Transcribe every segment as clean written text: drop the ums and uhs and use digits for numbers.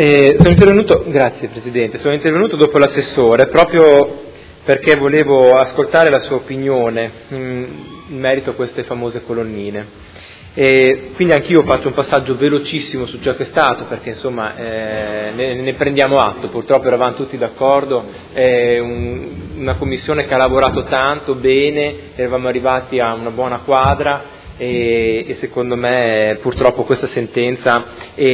Grazie Presidente, sono intervenuto dopo l'assessore proprio perché volevo ascoltare la sua opinione in merito a queste famose colonnine. E quindi anch'io ho fatto un passaggio velocissimo su ciò che è stato, perché insomma ne prendiamo atto, purtroppo eravamo tutti d'accordo, una commissione che ha lavorato tanto, bene, eravamo arrivati a una buona quadra e secondo me purtroppo questa sentenza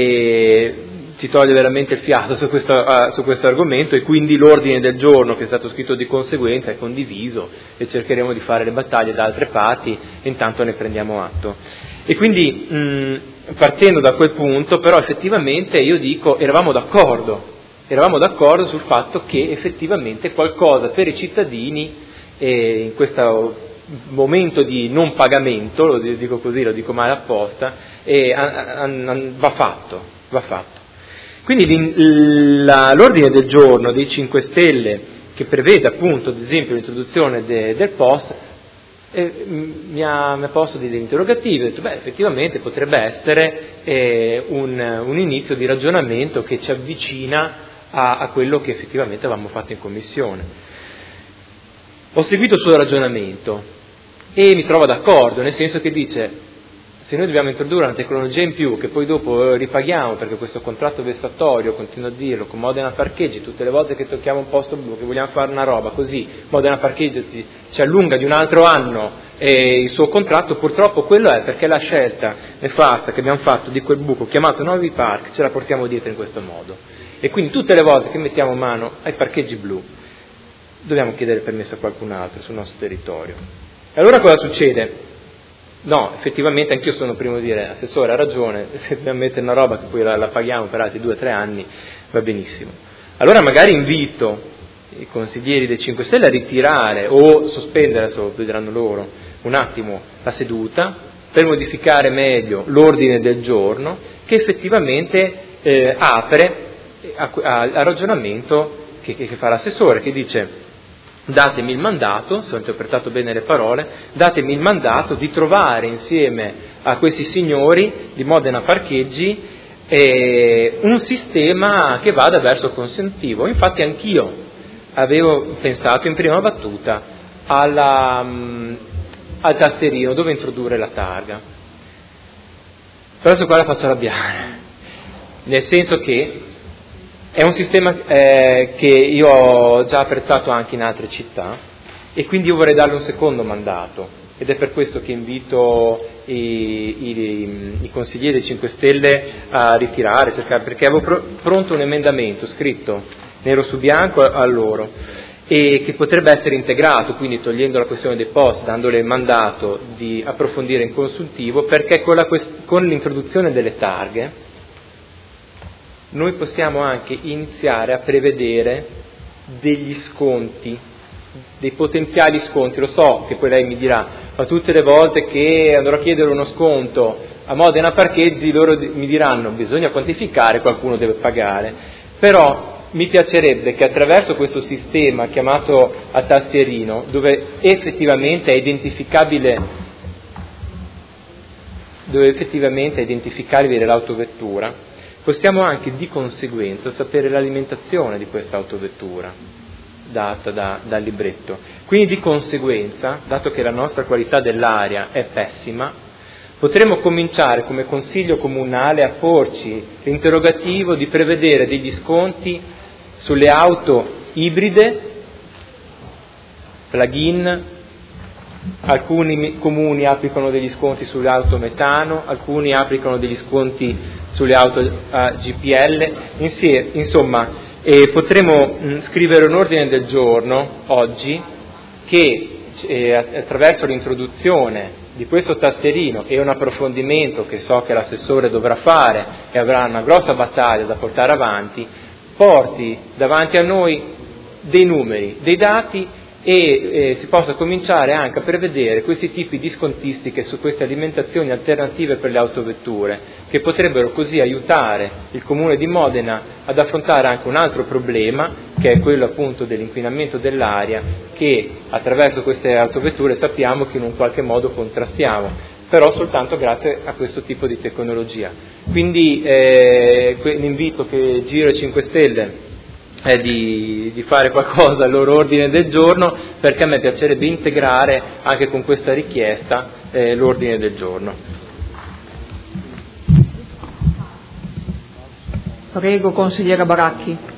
ci toglie veramente il fiato su questo argomento, e quindi l'ordine del giorno che è stato scritto di conseguenza è condiviso e cercheremo di fare le battaglie da altre parti e intanto ne prendiamo atto. E quindi partendo da quel punto, però effettivamente io dico eravamo d'accordo sul fatto che effettivamente qualcosa per i cittadini in questo momento di non pagamento, lo dico così, lo dico male apposta, va fatto. Quindi l'ordine del giorno dei 5 Stelle, che prevede appunto ad esempio l'introduzione del POS, mi ha posto degli interrogativi, ho detto effettivamente potrebbe essere un inizio di ragionamento che ci avvicina a quello che effettivamente avevamo fatto in commissione. Ho seguito il suo ragionamento e mi trovo d'accordo, nel senso che dice: se noi dobbiamo introdurre una tecnologia in più che poi dopo ripaghiamo, perché questo contratto vessatorio, continuo a dirlo, con Modena Parcheggi, tutte le volte che tocchiamo un posto blu, che vogliamo fare una roba così, Modena Parcheggi ci allunga di un altro anno il suo contratto, purtroppo quello è perché la scelta nefasta che abbiamo fatto di quel buco chiamato Novi Park ce la portiamo dietro in questo modo. E quindi tutte le volte che mettiamo mano ai parcheggi blu dobbiamo chiedere permesso a qualcun altro sul nostro territorio. E allora cosa succede? No, effettivamente anch'io sono il primo a dire: assessore, ha ragione, se dobbiamo mettere una roba che poi la paghiamo per altri 2 o 3 anni, va benissimo. Allora magari invito i consiglieri dei 5 Stelle a ritirare o sospendere, adesso vedranno loro, un attimo la seduta per modificare meglio l'ordine del giorno, che effettivamente apre al ragionamento che fa l'assessore, che dice: datemi il mandato, se ho interpretato bene le parole, datemi il mandato di trovare insieme a questi signori di Modena Parcheggi un sistema che vada verso il consuntivo. Infatti anch'io avevo pensato in prima battuta al tastierino dove introdurre la targa. Però adesso qua la faccio arrabbiare, nel senso che è un sistema che io ho già apprezzato anche in altre città e quindi io vorrei darle un secondo mandato, ed è per questo che invito i consiglieri dei 5 Stelle a ritirare, cercare, perché avevo pronto un emendamento scritto nero su bianco a loro e che potrebbe essere integrato, quindi togliendo la questione dei post, dandole il mandato di approfondire in consultivo, perché con l'introduzione delle targhe noi possiamo anche iniziare a prevedere degli sconti, dei potenziali sconti. Lo so che poi lei mi dirà: ma tutte le volte che andrò a chiedere uno sconto a Modena Parcheggi loro mi diranno bisogna quantificare, qualcuno deve pagare. Però mi piacerebbe che attraverso questo sistema chiamato a tastierino, dove effettivamente è identificabile l'autovettura, possiamo anche di conseguenza sapere l'alimentazione di questa autovettura data dal libretto. Quindi di conseguenza, dato che la nostra qualità dell'aria è pessima, potremmo cominciare come Consiglio Comunale a porci l'interrogativo di prevedere degli sconti sulle auto ibride, plug-in. Alcuni comuni applicano degli sconti sulle auto metano, alcuni applicano degli sconti sulle auto GPL, insomma potremo scrivere un ordine del giorno oggi che attraverso l'introduzione di questo tastierino e un approfondimento che so che l'assessore dovrà fare e avrà una grossa battaglia da portare avanti, porti davanti a noi dei numeri, dei dati, e si possa cominciare anche a prevedere questi tipi di scontistiche su queste alimentazioni alternative per le autovetture, che potrebbero così aiutare il Comune di Modena ad affrontare anche un altro problema, che è quello appunto dell'inquinamento dell'aria, che attraverso queste autovetture sappiamo che in un qualche modo contrastiamo. però soltanto grazie a questo tipo di tecnologia. Quindi l'invito che giro ai 5 Stelle è di fare qualcosa al loro ordine del giorno, perché a me piacerebbe integrare anche con questa richiesta l'ordine del giorno. Prego, consigliera Baracchi.